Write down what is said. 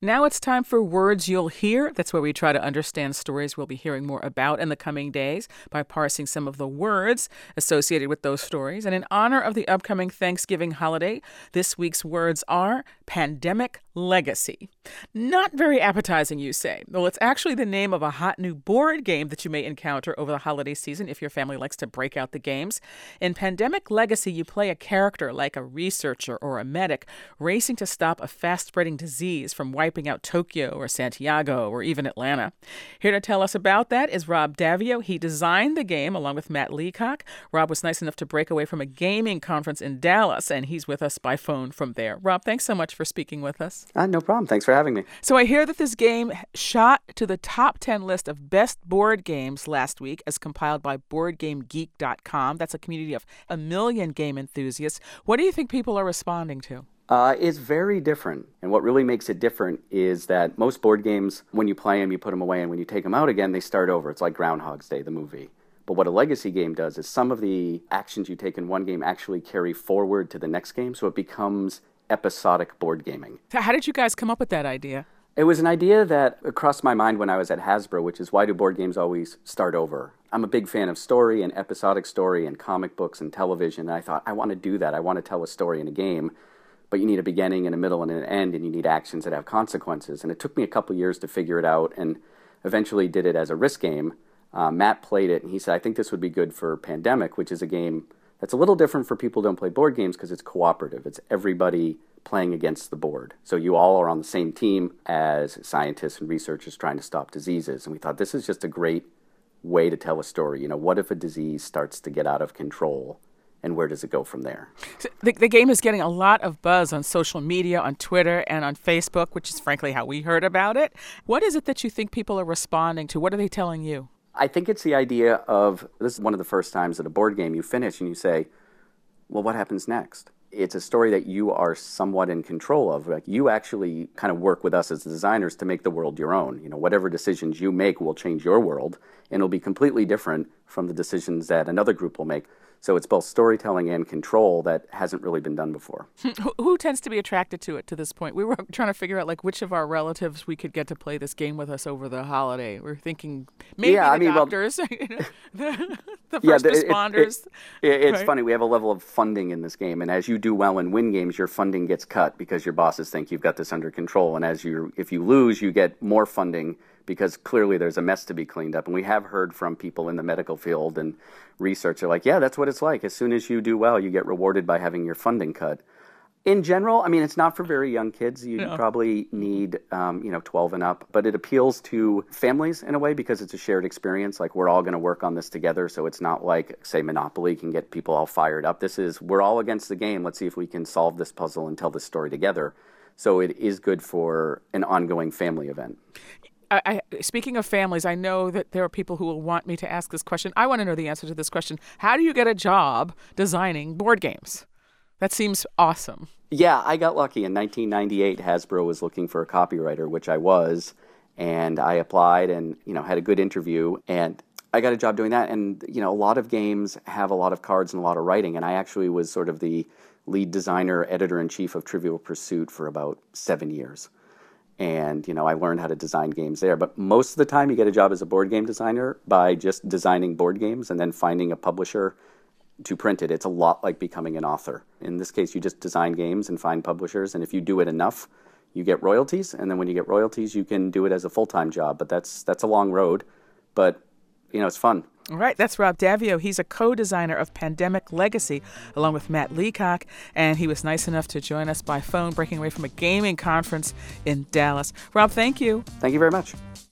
Now it's time for Words You'll Hear. That's where we try to understand stories we'll be hearing more about in the coming days by parsing some of the words associated with those stories. And in honor of the upcoming Thanksgiving holiday, this week's words are pandemic legacy. Not very appetizing, you say. Well, it's actually the name of a hot new board game that you may encounter over the holiday season if your family likes to break out the games. In Pandemic Legacy, you play a character like a researcher or a medic racing to stop a fast-spreading disease from wiping out Tokyo or Santiago or even Atlanta. Here to tell us about that is Rob Daviau. He designed the game along with Matt Leacock. Rob was nice enough to break away from a gaming conference in Dallas, and he's with us by phone from there. Rob, thanks so much for speaking with us. No problem. Thanks for having me. So I hear that this game shot to the top 10 list of best board games last week as compiled by BoardGameGeek.com. That's a community of 1 million game enthusiasts. What do you think people are responding to? It's very different. And what really makes it different is that most board games, when you play them, you put them away, and when you take them out again, they start over. It's like Groundhog's Day, the movie. But what a legacy game does is some of the actions you take in one game actually carry forward to the next game, so it becomes episodic board gaming. So how did you guys come up with that idea? It was an idea that crossed my mind when I was at Hasbro, which is why do board games always start over? I'm a big fan of story and episodic story and comic books and television, and I thought, I want to do that. I want to tell a story in a game, but you need a beginning and a middle and an end, and you need actions that have consequences. And it took me a couple years to figure it out, and eventually did it as a risk game. Matt played it, and he said, I think this would be good for Pandemic, which is a game that's a little different for people who don't play board games because it's cooperative. It's everybody playing against the board. So you all are on the same team as scientists and researchers trying to stop diseases. And we thought this is just a great way to tell a story. You know, what if a disease starts to get out of control? And where does it go from there? So the game is getting a lot of buzz on social media, on Twitter, and on Facebook, which is frankly how we heard about it. What is it that you think people are responding to? What are they telling you? I think it's the idea of, this is one of the first times at a board game you finish and you say, well, what happens next? It's a story that you are somewhat in control of. Like, you actually kind of work with us as designers to make the world your own. You know, whatever decisions you make will change your world, and it'll be completely different from the decisions that another group will make. So it's both storytelling and control that hasn't really been done before. Who tends to be attracted to it to this point? We were trying to figure out which of our relatives we could get to play this game with us over the holiday. We're thinking maybe doctors, the first responders. It's funny. We have a level of funding in this game, and as you do well and win games, your funding gets cut because your bosses think you've got this under control. And if you lose, you get more funding because clearly there's a mess to be cleaned up. And we have heard from people in the medical field and research are like, yeah, that's what it's like. As soon as you do well, you get rewarded by having your funding cut. In general, I mean, it's not for very young kids. You probably need, 12 and up. But it appeals to families in a way because it's a shared experience. Like, we're all going to work on this together. So it's not like, say, Monopoly can get people all fired up. This is, we're all against the game. Let's see if we can solve this puzzle and tell this story together. So it is good for an ongoing family event. Speaking of families, I know that there are people who will want me to ask this question. I want to know the answer to this question. How do you get a job designing board games? That seems awesome. Yeah, I got lucky. In 1998, Hasbro was looking for a copywriter, which I was, and I applied and, had a good interview, and I got a job doing that. And, a lot of games have a lot of cards and a lot of writing, and I actually was sort of the lead designer, editor-in-chief of Trivial Pursuit for about 7 years. And, I learned how to design games there. But most of the time you get a job as a board game designer by just designing board games and then finding a publisher to print it. It's a lot like becoming an author. In this case, you just design games and find publishers. And if you do it enough, you get royalties. And then when you get royalties, you can do it as a full-time job. But that's a long road. But, it's fun. All right, that's Rob Daviau. He's a co-designer of Pandemic Legacy, along with Matt Leacock, and he was nice enough to join us by phone, breaking away from a gaming conference in Dallas. Rob, thank you. Thank you very much.